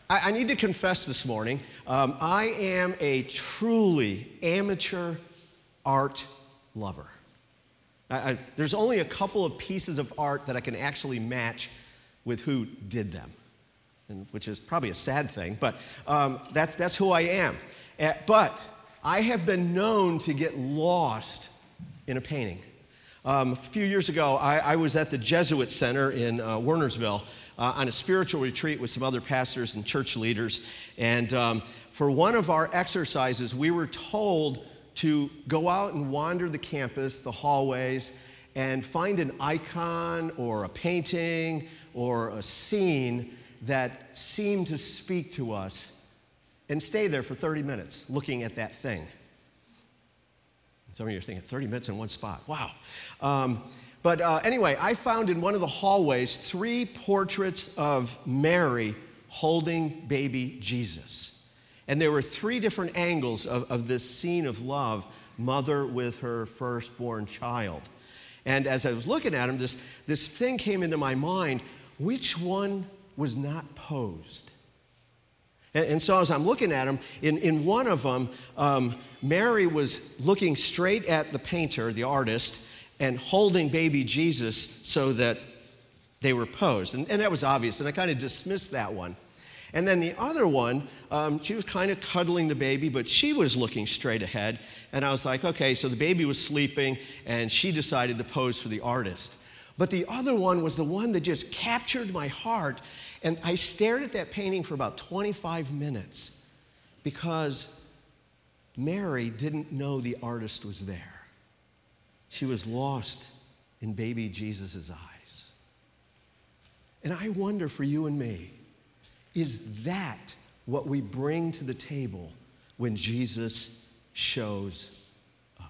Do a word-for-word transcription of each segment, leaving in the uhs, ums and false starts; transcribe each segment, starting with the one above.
I, I need to confess this morning, um, I am a truly amateur art lover. I, I, there's only a couple of pieces of art that I can actually match with who did them, and, which is probably a sad thing, but um, that's, that's who I am. Uh, but I have been known to get lost in a painting. Um, a few years ago, I, I was at the Jesuit Center in uh, Wernersville uh, on a spiritual retreat with some other pastors and church leaders. And um, for one of our exercises, we were told to go out and wander the campus, the hallways, and find an icon or a painting or a scene that seemed to speak to us and stay there for thirty minutes looking at that thing. Some of you are thinking, thirty minutes in one spot. Wow. Um, but uh, anyway, I found in one of the hallways three portraits of Mary holding baby Jesus. And there were three different angles of, of this scene of love, mother with her firstborn child. And as I was looking at them, this, this thing came into my mind, which one was not posed? And so as I'm looking at them, in, in one of them, um, Mary was looking straight at the painter, the artist, and holding baby Jesus so that they were posed. And, and that was obvious, and I kind of dismissed that one. And then the other one, um, she was kind of cuddling the baby, but she was looking straight ahead. And I was like, okay, so the baby was sleeping, and she decided to pose for the artist. But the other one was the one that just captured my heart. And I stared at that painting for about twenty-five minutes because Mary didn't know the artist was there. She was lost in baby Jesus' eyes. And I wonder for you and me, is that what we bring to the table when Jesus shows up?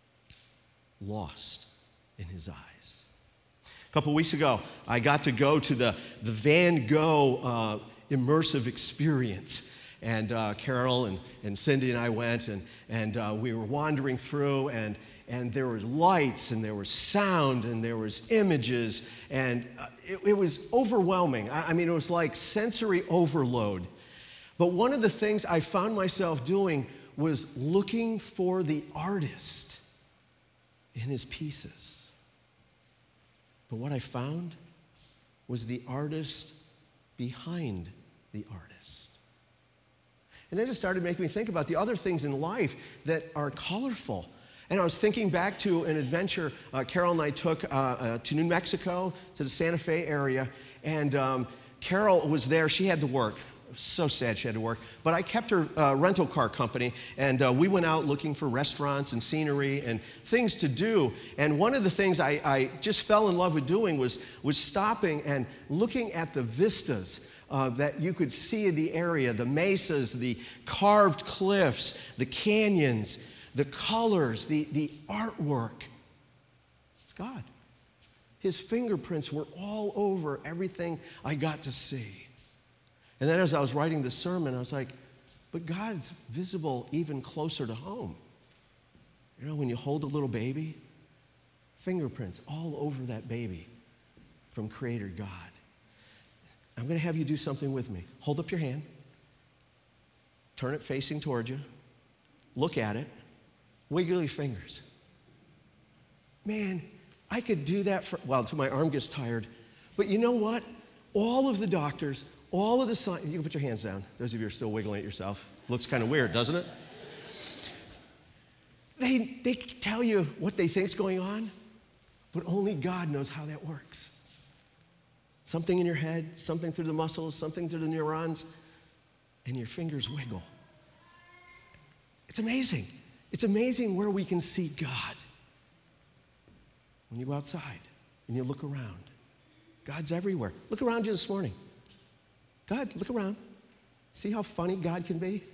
Lost in his eyes. A couple weeks ago, I got to go to the, the Van Gogh uh, immersive experience. And uh, Carol and, and Cindy and I went, and, and uh, we were wandering through, and, and there was lights, and there was sound, and there was images, and uh, it, it was overwhelming. I, I mean, it was like sensory overload. But one of the things I found myself doing was looking for the artist in his pieces. But what I found was the artist behind the artist. And then it started making me think about the other things in life that are colorful. And I was thinking back to an adventure uh, Carol and I took uh, uh, to New Mexico, to the Santa Fe area. And um, Carol was there. She had to work. It was so sad she had to work. But I kept her uh, rental car company, and uh, we went out looking for restaurants and scenery and things to do. And one of the things I, I just fell in love with doing was, was stopping and looking at the vistas uh, that you could see in the area, the mesas, the carved cliffs, the canyons, the colors, the, the artwork. It's God. His fingerprints were all over everything I got to see. And then as I was writing the sermon, I was like, but God's visible even closer to home. You know, when you hold a little baby, fingerprints all over that baby from Creator God. I'm going to have you do something with me. Hold up your hand. Turn it facing toward you. Look at it. Wiggle your fingers. Man, I could do that for, well, until my arm gets tired. But you know what? All of the doctors, all of the science, you can put your hands down. Those of you who are still wiggling it yourself. Looks kind of weird, doesn't it? They, they tell you what they think is going on, but only God knows how that works. Something in your head, something through the muscles, something through the neurons, and your fingers wiggle. It's amazing. It's amazing where we can see God. When you go outside and you look around, God's everywhere. Look around you this morning. God, look around. See how funny God can be?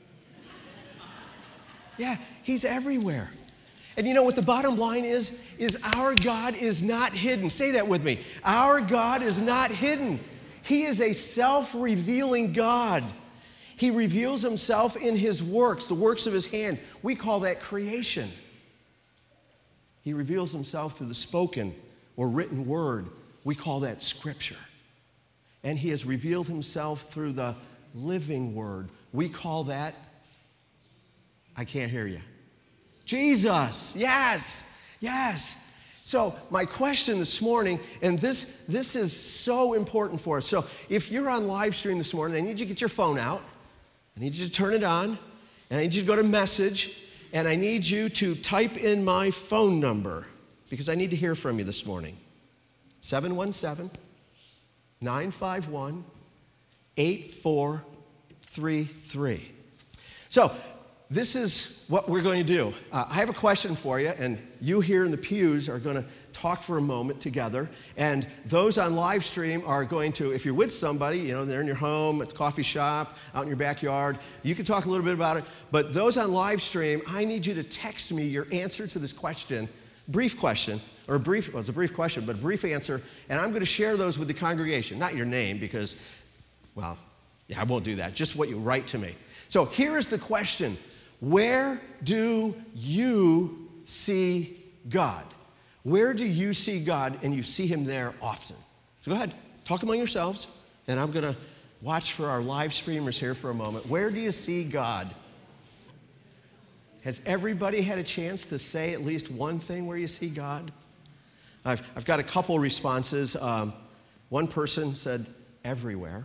Yeah, he's everywhere. And you know what the bottom line is? Is our God is not hidden. Say that with me. Our God is not hidden. He is a self-revealing God. He reveals himself in his works, the works of his hand. We call that creation. He reveals himself through the spoken or written word. We call that scripture. And he has revealed himself through the living word. We call that, I can't hear you. Jesus, yes, yes. So my question this morning, and this, this is so important for us. So if you're on live stream this morning, I need you to get your phone out. I need you to turn it on. And I need you to go to message. And I need you to type in my phone number because I need to hear from you this morning. seven one seven, nine five one, eight four three three. So this is what we're going to do. Uh, I have a question for you, and you here in the pews are going to talk for a moment together. And those on live stream are going to, if you're with somebody, you know, they're in your home, at the coffee shop, out in your backyard, you can talk a little bit about it. But those on live stream, I need you to text me your answer to this question, brief question, or a brief, well, it's a brief question, but a brief answer, and I'm going to share those with the congregation. Not your name, because, well, yeah, I won't do that. Just what you write to me. So here is the question. Where do you see God? Where do you see God and you see him there often? So go ahead, talk among yourselves, and I'm going to watch for our live streamers here for a moment. Where do you see God? Has everybody had a chance to say at least one thing where you see God? I've, I've got a couple responses. Um, one person said, everywhere.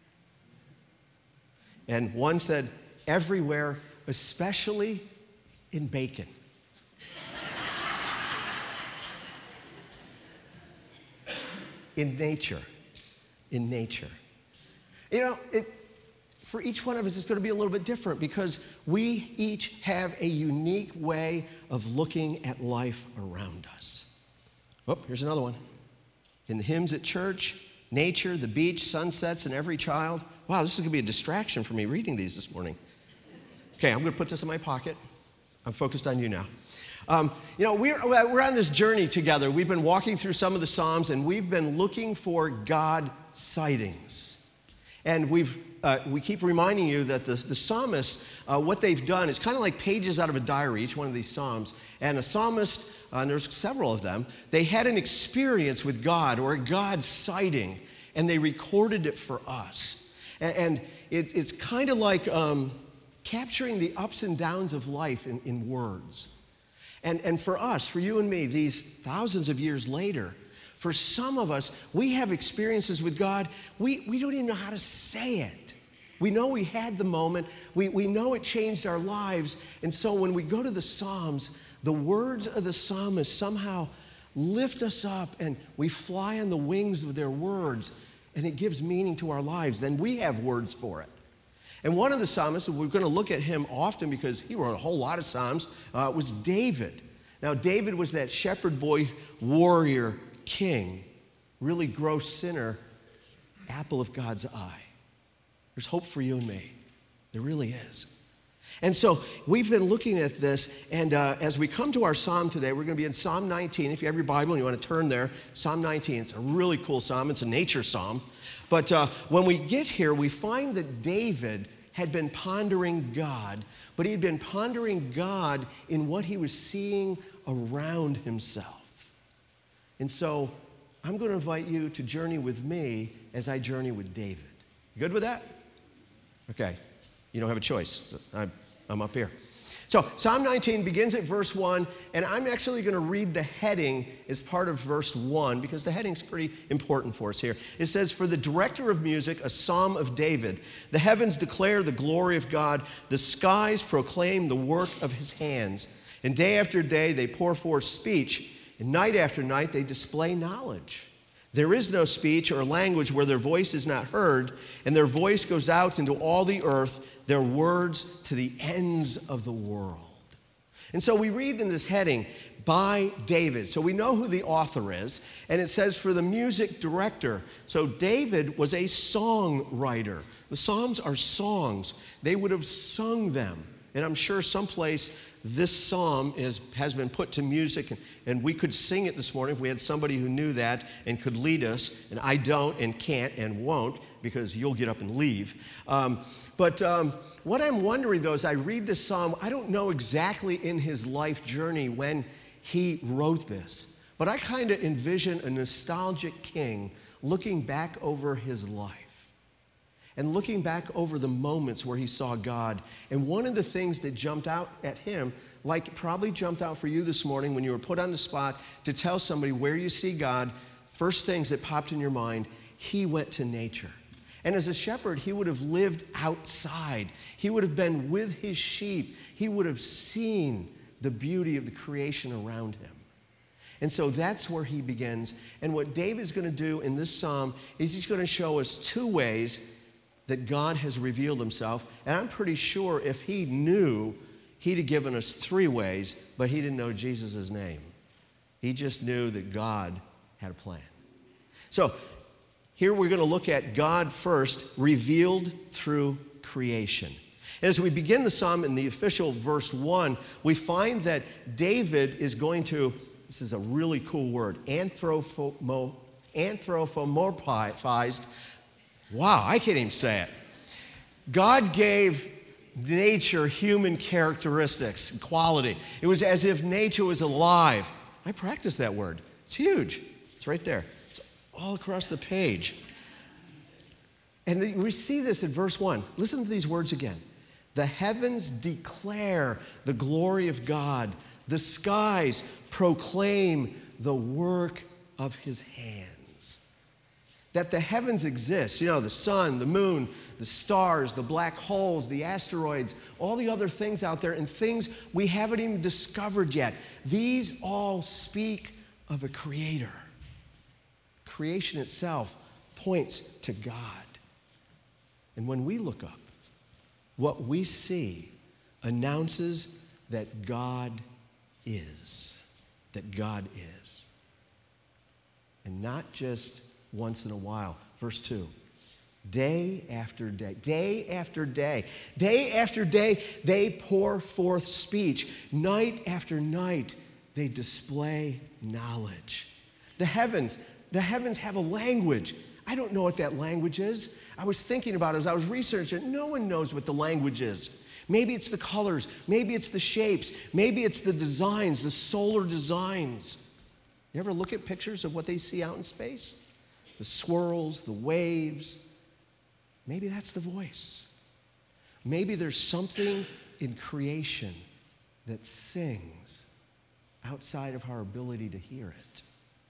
And one said, everywhere, especially in bacon. In nature. In nature. You know, it, for each one of us, it's going to be a little bit different because we each have a unique way of looking at life around us. Oh, here's another one. In the hymns at church, nature, the beach, sunsets, and every child. Wow, this is going to be a distraction for me reading these this morning. Okay, I'm going to put this in my pocket. I'm focused on you now. Um, you know, we're, we're on this journey together. We've been walking through some of the Psalms, and we've been looking for God sightings. And we've, uh, we keep reminding you that the, the psalmists, uh, what they've done is kind of like pages out of a diary, each one of these Psalms. And a psalmist, uh, and there's several of them, they had an experience with God or a God sighting, and they recorded it for us. And, and it, it's kind of like um, capturing the ups and downs of life in, in words. And, and for us, for you and me, these thousands of years later, for some of us, we have experiences with God, we, we don't even know how to say it. We know we had the moment, we, we know it changed our lives, and so when we go to the Psalms, the words of the psalmist somehow lift us up, and we fly on the wings of their words, and it gives meaning to our lives. Then we have words for it. And one of the psalmists, we're going to look at him often because he wrote a whole lot of psalms, uh, was David. Now, David was that shepherd boy, warrior, king, really gross sinner, apple of God's eye. There's hope for you and me. There really is. And so we've been looking at this, and uh, as we come to our psalm today, we're going to be in Psalm nineteen. If you have your Bible and you want to turn there, Psalm nineteen. It's a really cool psalm. It's a nature psalm. But uh, when we get here, we find that David had been pondering God, but he had been pondering God in what he was seeing around himself. And so I'm going to invite you to journey with me as I journey with David. You good with that? Okay. You don't have a choice. I'm, I'm up here. So Psalm nineteen begins at verse one, and I'm actually going to read the heading as part of verse one because the heading's pretty important for us here. It says, "For the director of music, a psalm of David. The heavens declare the glory of God. The skies proclaim the work of his hands. And day after day they pour forth speech, and night after night they display knowledge. There is no speech or language where their voice is not heard, and their voice goes out into all the earth, their words to the ends of the world." And so we read in this heading, by David. So we know who the author is, and it says for the music director. So David was a songwriter. The Psalms are songs. They would have sung them. And I'm sure someplace this psalm is, has been put to music, and, and we could sing it this morning if we had somebody who knew that and could lead us. And I don't and can't and won't because you'll get up and leave. Um, but um, what I'm wondering, though, as I read this psalm, I don't know exactly in his life journey when he wrote this. But I kind of envision a nostalgic king looking back over his life. and looking back over the moments where he saw God. And one of the things that jumped out at him, like probably jumped out for you this morning when you were put on the spot to tell somebody where you see God, first things that popped in your mind, he went to nature. And as a shepherd, he would have lived outside. He would have been with his sheep. He would have seen the beauty of the creation around him. And so that's where he begins. And what David's going to do in this psalm is he's going to show us two ways that God has revealed himself. And I'm pretty sure if he knew, he'd have given us three ways, but he didn't know Jesus' name. He just knew that God had a plan. So here we're going to look at God first, revealed through creation. And as we begin the psalm in the official verse one, we find that David is going to, this is a really cool word, anthropo, anthropomorphized. Wow, I can't even say it. God gave nature human characteristics and quality. It was as if nature was alive. I practiced that word. It's huge. It's right there. It's all across the page. And we see this in verse one. Listen to these words again. The heavens declare the glory of God. The skies proclaim the work of his hands. That the heavens exist, you know, the sun, the moon, the stars, the black holes, the asteroids, all the other things out there and things we haven't even discovered yet. These all speak of a creator. Creation itself points to God. And when we look up, what we see announces that God is. That God is. And not just once in a while. Verse two. Day after day, day after day, day after day, they pour forth speech. Night after night, they display knowledge. The heavens, the heavens have a language. I don't know what that language is. I was thinking about it as I was researching. No one knows what the language is. Maybe it's the colors. Maybe it's the shapes. Maybe it's the designs, the solar designs. You ever look at pictures of what they see out in space? The swirls, the waves. Maybe that's the voice. Maybe there's something in creation that sings outside of our ability to hear it.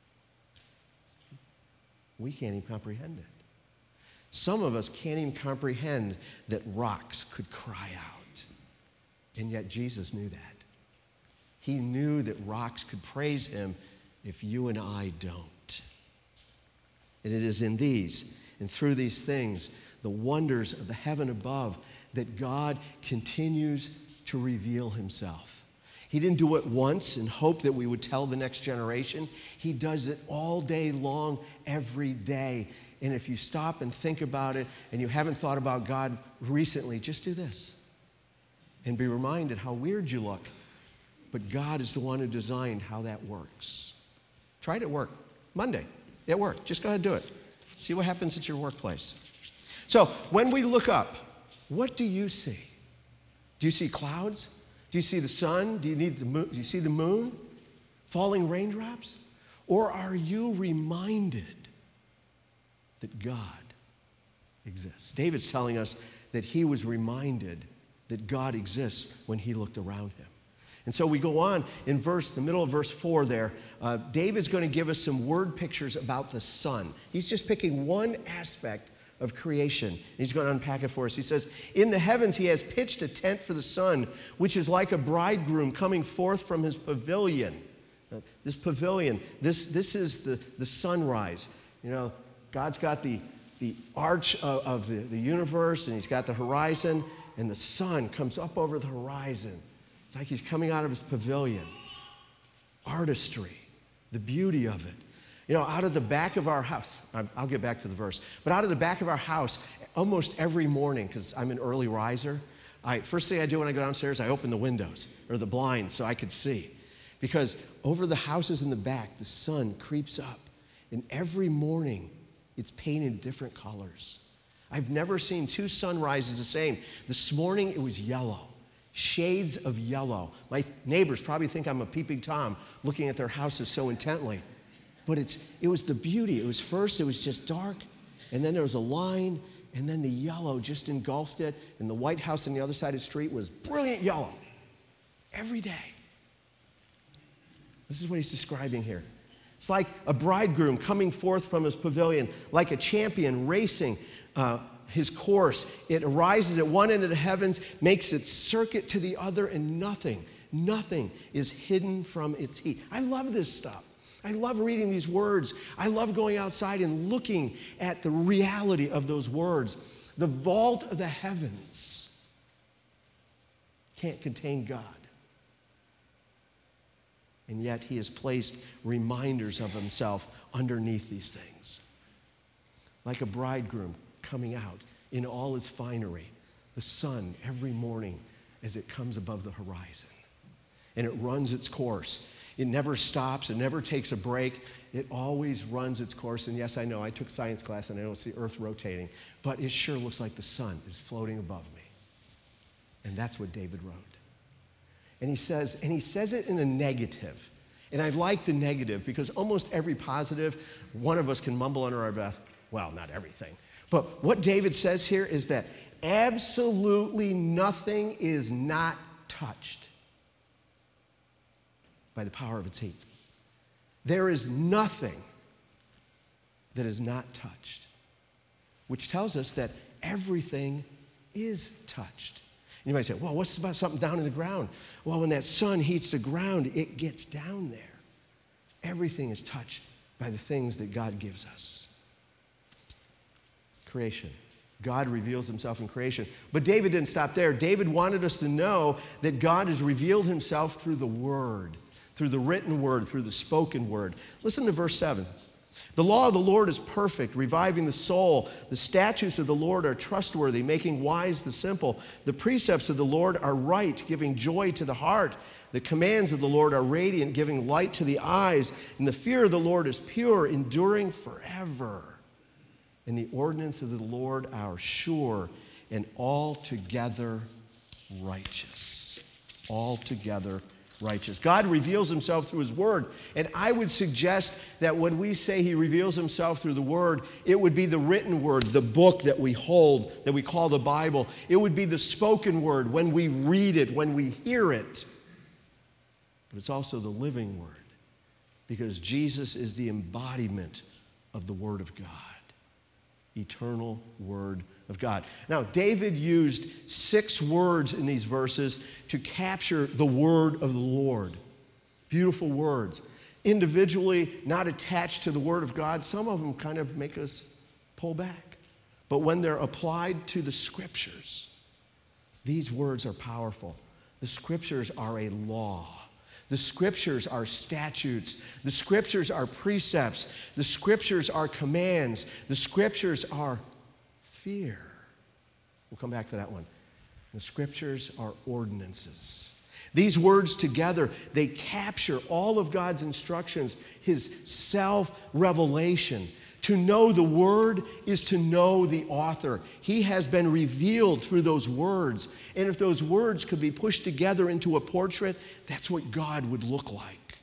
We can't even comprehend it. Some of us can't even comprehend that rocks could cry out. And yet Jesus knew that. He knew that rocks could praise him if you and I don't. And it is in these and through these things, the wonders of the heaven above, that God continues to reveal himself. He didn't do it once and hope that we would tell the next generation. He does it all day long, every day. And if you stop and think about it and you haven't thought about God recently, just do this and be reminded how weird you look. But God is the one who designed how that works. Try it at work. Monday, at work. Just go ahead and do it. See what happens at your workplace. So when we look up, what do you see? Do you see clouds? Do you see the sun? Do you, need the moon? Do you see the moon? Falling raindrops? Or are you reminded that God exists? David's telling us that he was reminded that God exists when he looked around him. And so we go on in verse, the middle of verse four there. Uh, David's going to give us some word pictures about the sun. He's just picking one aspect of creation. He's going to unpack it for us. He says, in the heavens he has pitched a tent for the sun, which is like a bridegroom coming forth from his pavilion. Uh, this pavilion, this, this is the, the sunrise. You know, God's got the, the arch of, of the, the universe, and he's got the horizon, and the sun comes up over the horizon. It's like he's coming out of his pavilion. Artistry, the beauty of it. You know, out of the back of our house, I'll get back to the verse, but out of the back of our house, almost every morning, because I'm an early riser, I, first thing I do when I go downstairs, I open the windows or the blinds so I could see. Because over the houses in the back, the sun creeps up, and every morning, it's painted different colors. I've never seen two sunrises the same. This morning, it was yellow. Shades of yellow. My neighbors probably think I'm a peeping Tom looking at their houses so intently. But it's it was the beauty. It was first, it was just dark, and then there was a line, and then the yellow just engulfed it, and the White House on the other side of the street was brilliant yellow. Every day. This is what he's describing here. It's like a bridegroom coming forth from his pavilion, like a champion racing uh, his course. It arises at one end of the heavens, makes its circuit to the other, and nothing, nothing is hidden from its heat. I love this stuff. I love reading these words. I love going outside and looking at the reality of those words. The vault of the heavens can't contain God. And yet he has placed reminders of himself underneath these things. Like a bridegroom coming out in all its finery, the sun every morning as it comes above the horizon. And it runs its course. It never stops. It never takes a break. It always runs its course. And yes, I know, I took science class and I know it's the earth rotating, but it sure looks like the sun is floating above me. And that's what David wrote. And he says, and he says it in a negative. And I like the negative because almost every positive, one of us can mumble under our breath, well, not everything. But what David says here is that absolutely nothing is not touched by the power of its heat. There is nothing that is not touched, which tells us that everything is touched. You might say, well, what's about something down in the ground? Well, when that sun heats the ground, it gets down there. Everything is touched by the things that God gives us. Creation. God reveals himself in creation. But David didn't stop there. David wanted us to know that God has revealed himself through the word, through the written word, through the spoken word. Listen to verse seven. The law of the Lord is perfect, reviving the soul. The statutes of the Lord are trustworthy, making wise the simple. The precepts of the Lord are right, giving joy to the heart. The commands of the Lord are radiant, giving light to the eyes. And the fear of the Lord is pure, enduring forever. And the ordinance of the Lord are sure and altogether righteous. Altogether righteous. God reveals himself through his word. And I would suggest that when we say he reveals himself through the word, it would be the written word, the book that we hold, that we call the Bible. It would be the spoken word when we read it, when we hear it. But it's also the living word, because Jesus is the embodiment of the word of God. Eternal word of God. Now, David used six words in these verses to capture the word of the Lord. Beautiful words. Individually, not attached to the word of God, some of them kind of make us pull back. But when they're applied to the scriptures, these words are powerful. The scriptures are a law. The scriptures are statutes. The scriptures are precepts. The scriptures are commands. The scriptures are fear. We'll come back to that one. The scriptures are ordinances. These words together, they capture all of God's instructions, his self-revelation. To know the word is to know the author. He has been revealed through those words. And if those words could be pushed together into a portrait, that's what God would look like.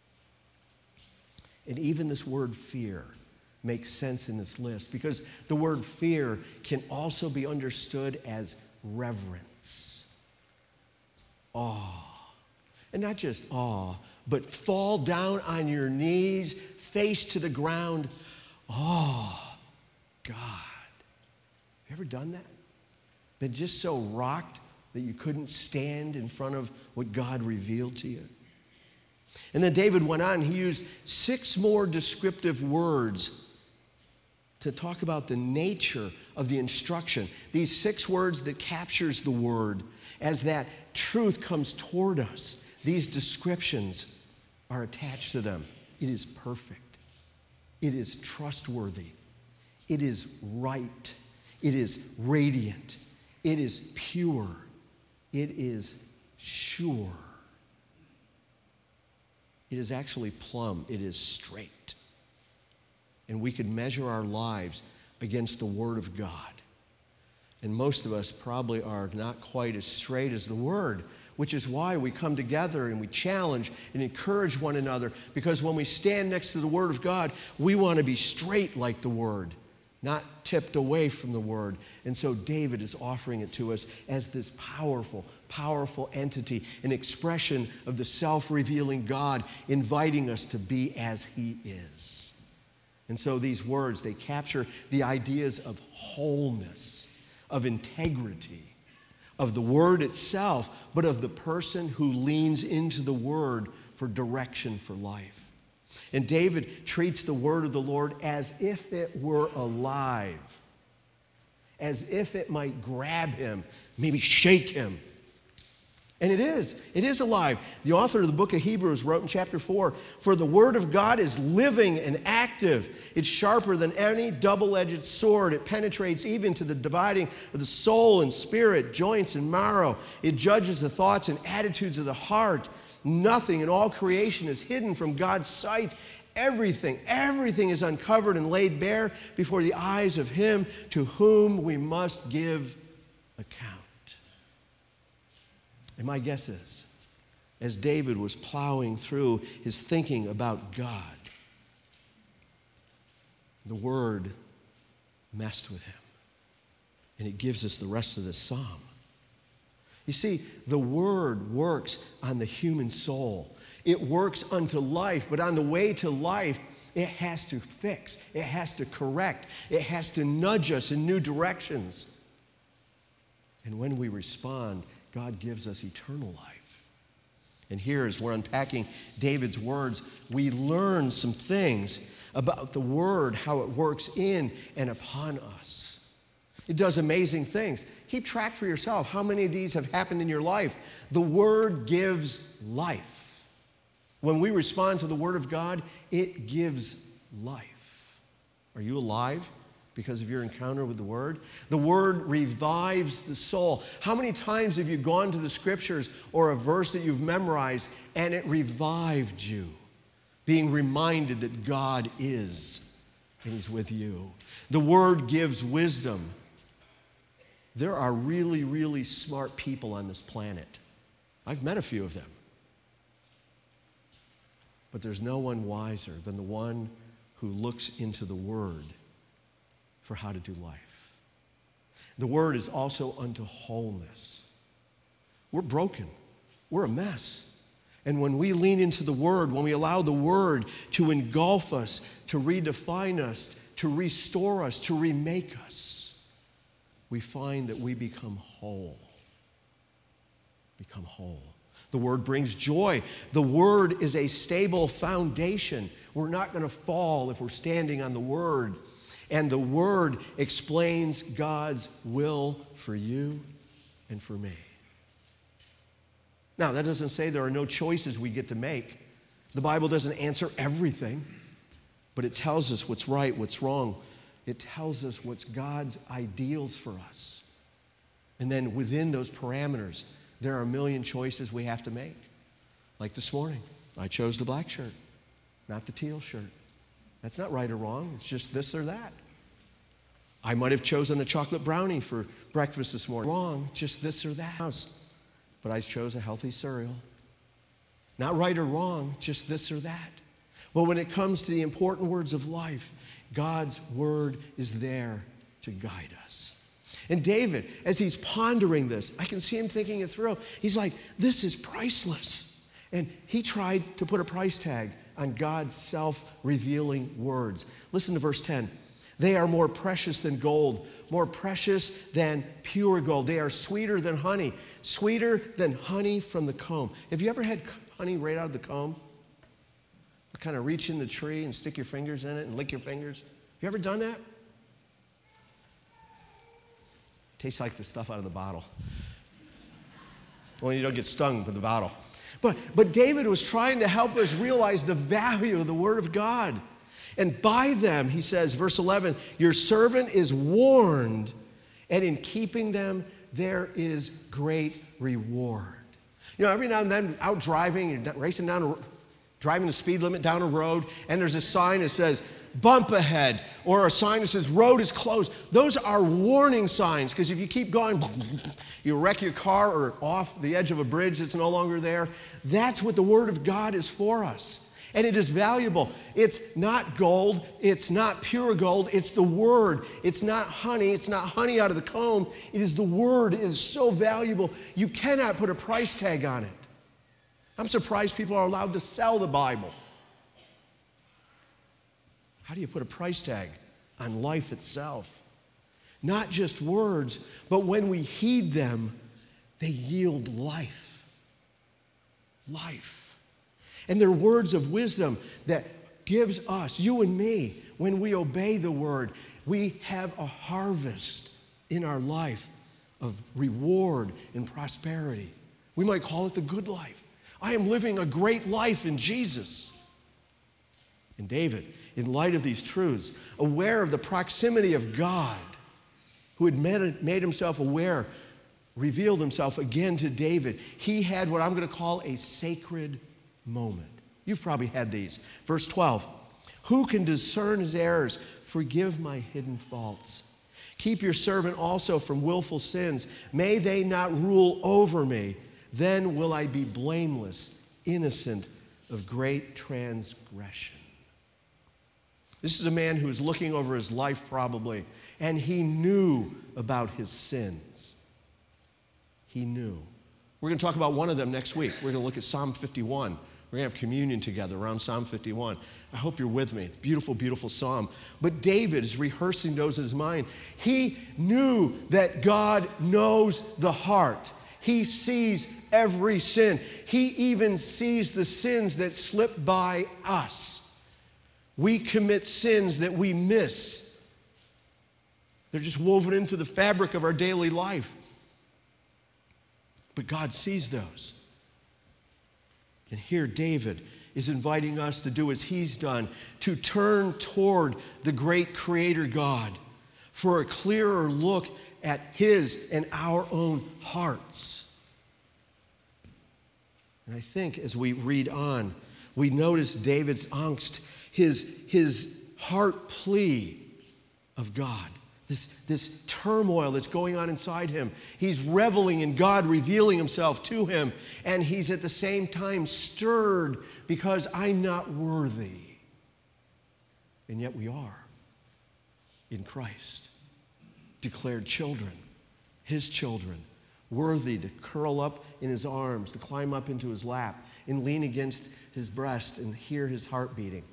And even this word fear makes sense in this list, because the word fear can also be understood as reverence, awe. And not just awe, but fall down on your knees, face to the ground. Oh, God. Have you ever done that? Been just so rocked that you couldn't stand in front of what God revealed to you? And then David went on. He used six more descriptive words to talk about the nature of the instruction. These six words that captures the word as that truth comes toward us. These descriptions are attached to them. It is perfect. It is trustworthy. It is right. It is radiant. It is pure. It is sure. It is actually plumb. It is straight. And we could measure our lives against the Word of God. And most of us probably are not quite as straight as the Word, which is why we come together and we challenge and encourage one another, because when we stand next to the Word of God, we want to be straight like the Word, not tipped away from the Word. And so David is offering it to us as this powerful, powerful entity, an expression of the self-revealing God, inviting us to be as He is. And so these words, they capture the ideas of wholeness, of integrity, of the Word itself, but of the person who leans into the Word for direction for life. And David treats the word of the Lord as if it were alive, as if it might grab him, maybe shake him. And it is. It is alive. The author of the book of Hebrews wrote in chapter four, "For the word of God is living and active. It's sharper than any double-edged sword. It penetrates even to the dividing of the soul and spirit, joints and marrow. It judges the thoughts and attitudes of the heart. Nothing in all creation is hidden from God's sight. Everything, everything is uncovered and laid bare before the eyes of Him to whom we must give account." And my guess is, as David was plowing through his thinking about God, the Word messed with him. And it gives us the rest of this psalm. You see, the Word works on the human soul. It works unto life, but on the way to life, it has to fix, it has to correct, it has to nudge us in new directions. And when we respond, God gives us eternal life. And here, as we're unpacking David's words, we learn some things about the Word, how it works in and upon us. It does amazing things. Keep track for yourself. How many of these have happened in your life? The Word gives life. When we respond to the Word of God, it gives life. Are you alive because of your encounter with the Word? The Word revives the soul. How many times have you gone to the Scriptures or a verse that you've memorized and it revived you, being reminded that God is and He's with you? The Word gives wisdom. There are really, really smart people on this planet. I've met a few of them. But there's no one wiser than the one who looks into the Word for how to do life. The Word is also unto wholeness. We're broken. We're a mess. And when we lean into the Word, when we allow the Word to engulf us, to redefine us, to restore us, to remake us, we find that we become whole. Become whole. The Word brings joy. The Word is a stable foundation. We're not going to fall if we're standing on the Word. And the Word explains God's will for you and for me. Now, that doesn't say there are no choices we get to make. The Bible doesn't answer everything, but it tells us what's right, what's wrong. It tells us what's God's ideals for us. And then within those parameters, there are a million choices we have to make. Like this morning, I chose the black shirt, not the teal shirt. That's not right or wrong. It's just this or that. I might have chosen a chocolate brownie for breakfast this morning. Wrong, just this or that. But I chose a healthy cereal. Not right or wrong, just this or that. Well, when it comes to the important words of life, God's Word is there to guide us. And David, as he's pondering this, I can see him thinking it through. He's like, this is priceless. And he tried to put a price tag on God's self-revealing words. Listen to verse ten. They are more precious than gold, more precious than pure gold. They are sweeter than honey, sweeter than honey from the comb. Have you ever had honey right out of the comb? Kind of reach in the tree and stick your fingers in it and lick your fingers. Have you ever done that? Tastes like the stuff out of the bottle. Well, you don't get stung with the bottle. But, but David was trying to help us realize the value of the Word of God. And by them, he says, verse eleven, your servant is warned, and in keeping them, there is great reward. You know, every now and then, out driving, you're racing down a driving the speed limit down a road, and there's a sign that says, bump ahead, or a sign that says, road is closed. Those are warning signs, because if you keep going, you wreck your car or off the edge of a bridge that's no longer there. That's what the Word of God is for us. And it is valuable. It's not gold. It's not pure gold. It's the Word. It's not honey. It's not honey out of the comb. It is the Word. It is so valuable. You cannot put a price tag on it. I'm surprised people are allowed to sell the Bible. How do you put a price tag on life itself? Not just words, but when we heed them, they yield life. Life. And they're words of wisdom that gives us, you and me, when we obey the Word, we have a harvest in our life of reward and prosperity. We might call it the good life. I am living a great life in Jesus. And David, in light of these truths, aware of the proximity of God, who had made, made himself aware, revealed himself again to David, he had what I'm going to call a sacred moment. You've probably had these. Verse twelve, who can discern his errors? Forgive my hidden faults. Keep your servant also from willful sins. May they not rule over me. Then will I be blameless, innocent of great transgression. This is a man who was looking over his life probably, and he knew about his sins. He knew. We're going to talk about one of them next week. We're going to look at Psalm fifty-one. We're going to have communion together around Psalm fifty-one. I hope you're with me. Beautiful, beautiful psalm. But David is rehearsing those in his mind. He knew that God knows the heart. He sees every sin. He even sees the sins that slip by us. We commit sins that we miss. They're just woven into the fabric of our daily life. But God sees those. And here David is inviting us to do as he's done, to turn toward the great Creator God for a clearer look at his and our own hearts. And I think as we read on, we notice David's angst, his, his heart plea of God. This, this turmoil that's going on inside him. He's reveling in God revealing himself to him, and he's at the same time stirred because I'm not worthy. And yet we are in Christ, declared children, his children, worthy to curl up in his arms, to climb up into his lap, and lean against his breast and hear his heart beating.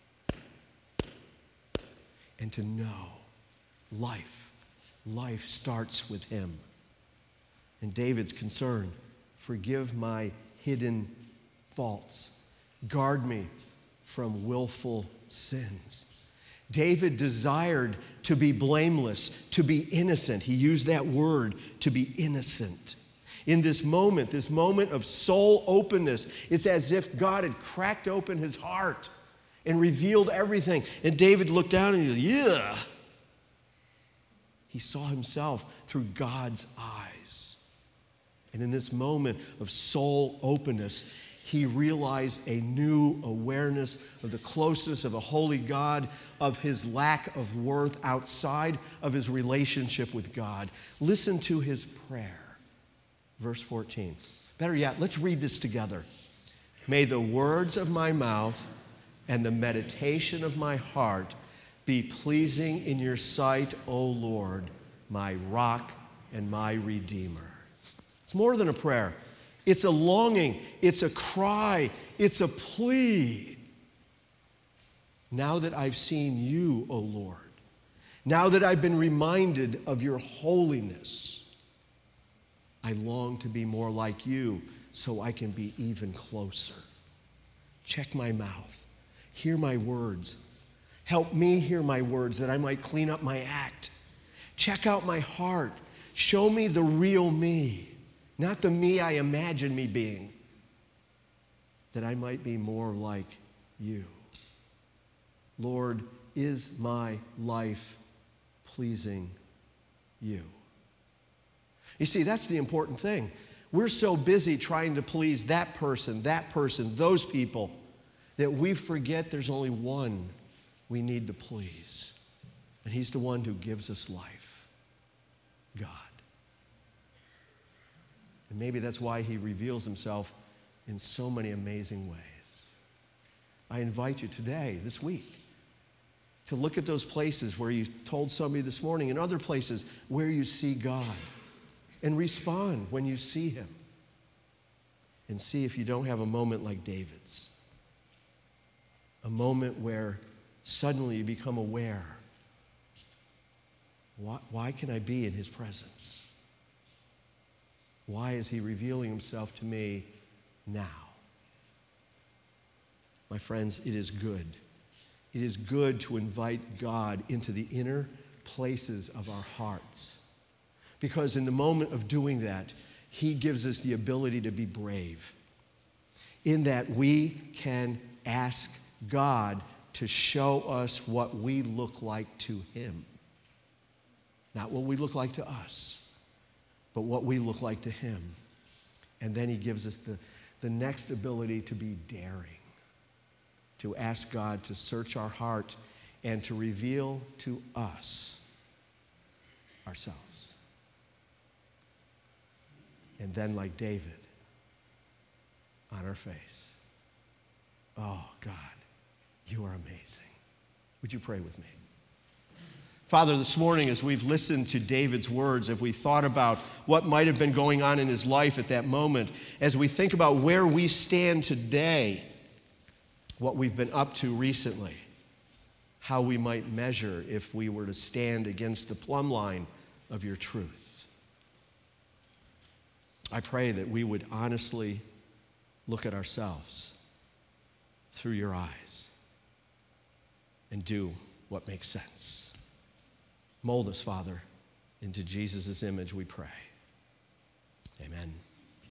And to know life. Life starts with him. And David's concern, forgive my hidden faults. Guard me from willful sins. David desired to be blameless, to be innocent. He used that word, to be innocent. In this moment, this moment of soul openness, it's as if God had cracked open his heart and revealed everything. And David looked down and he was, yeah. He saw himself through God's eyes. And in this moment of soul openness, he realized a new awareness of the closeness of a holy God, of his lack of worth outside of his relationship with God. Listen to his prayer. Verse fourteen. Better yet, let's read this together. May the words of my mouth and the meditation of my heart be pleasing in your sight, O Lord, my rock and my redeemer. It's more than a prayer. It's a longing. It's a cry. It's a plea. Now that I've seen you, O Lord, now that I've been reminded of your holiness, I long to be more like you so I can be even closer. Check my mouth. Hear my words. Help me hear my words that I might clean up my act. Check out my heart. Show me the real me, not the me I imagine me being, that I might be more like you. Lord, is my life pleasing you? You see, that's the important thing. We're so busy trying to please that person, that person, those people, that we forget there's only one we need to please. And he's the one who gives us life, God. And maybe that's why he reveals himself in so many amazing ways. I invite you today, this week, to look at those places where you told somebody this morning and other places where you see God, and respond when you see him. And see if you don't have a moment like David's. A moment where suddenly you become aware. Why, why can I be in his presence? Why is he revealing himself to me now? My friends, it is good. It is good to invite God into the inner places of our hearts. Because in the moment of doing that, he gives us the ability to be brave, in that we can ask God to show us what we look like to him. Not what we look like to us, but what we look like to him. And then he gives us the, the next ability to be daring, to ask God to search our heart and to reveal to us ourselves. And then, like David, on our face, oh, God, you are amazing. Would you pray with me? Father, this morning as we've listened to David's words, as we thought about what might have been going on in his life at that moment, as we think about where we stand today, what we've been up to recently, how we might measure if we were to stand against the plumb line of your truth. I pray that we would honestly look at ourselves through your eyes and do what makes sense. Mold us, Father, into Jesus' image, we pray. Amen.